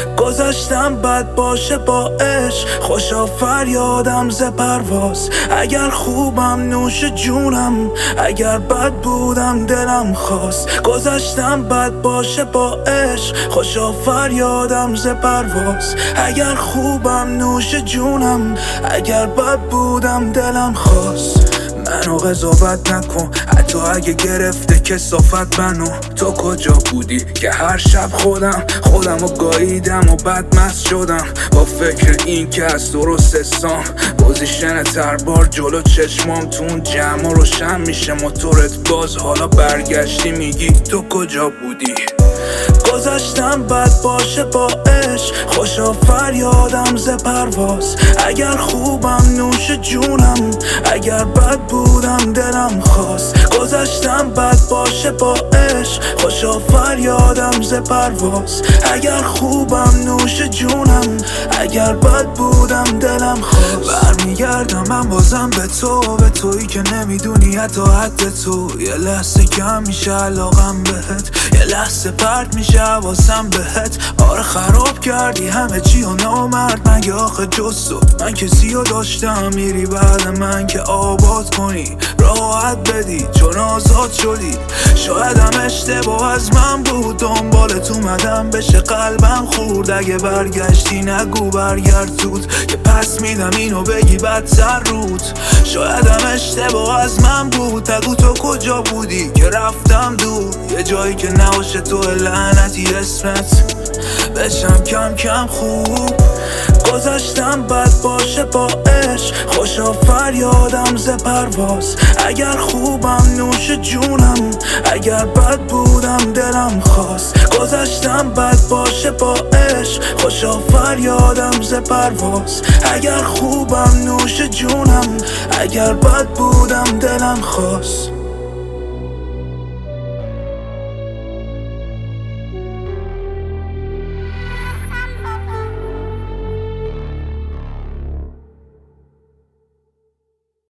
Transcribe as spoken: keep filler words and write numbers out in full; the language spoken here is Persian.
گذاشتم بد باشه با عشق، خوشا فریادم ز پرواز. اگر خوبم نوش جونم، اگر بد بودم دلم خواست. گذاشتم بد باشه با عشق، خوشا فریادم ز پرواز. اگر خوبم نوش جونم، اگر بد بودم دلم خواست. منو قضاوت نکن حتی اگه گرفته کثافت منو. تو کجا بودی که هر شب خودم خودم رو گاییدم و بدمست شدم با فکر این که از درست استام پوزیشن تربار جلو چشمام تو اون جمع روشن میشه موتورت باز. حالا برگشتی میگی تو کجا بودی. گذاشتم بد باشه با عشق، خوشا فریادم ز پرواز. اگر خوبم نوش جونم، اگر بد بودم دلم خواست. گذاشتم بد باشه با عشق، خوشا فریادم ز پرواز. اگر خوبم نوش جونم، اگر بد بودم دلم خواست. برمیگردم من بازم به تو، به تویی که نمیدونی حتی حد تو. یه لحظه کم میشه علاقم بهت، یه لحظه پرت میشه حواسم بهت. آره خراب کردی همه چی و نامرد مگه آخه جز تو من کسی رو داشتم. میری بعد من که آباد کنی، راحت بدی چون آزاد شدی. شایدم اشتباه از من بود، دنبالت اومدم بشه قلبم خورد. اگه برگشتی نگو برگرد زود که پس میدم اینو بگی بدتر رود. شایدم اشتباه از من بود، نگو تو کجا بودی که رفتم دور. یه جایی که نباشه تو لعنتی اسمت بشم کم کم خوب. گذاشتم بد باشه با عشق، خوشا فریادم ز پرواز. اگر خوبم نوش جونم، اگر بد بودم دلم خواست. گذاشتم بد باشه با عشق، خوشا فریادم ز پرواز. اگر خوبم نوش جونم، اگر بد بودم دلم خواست.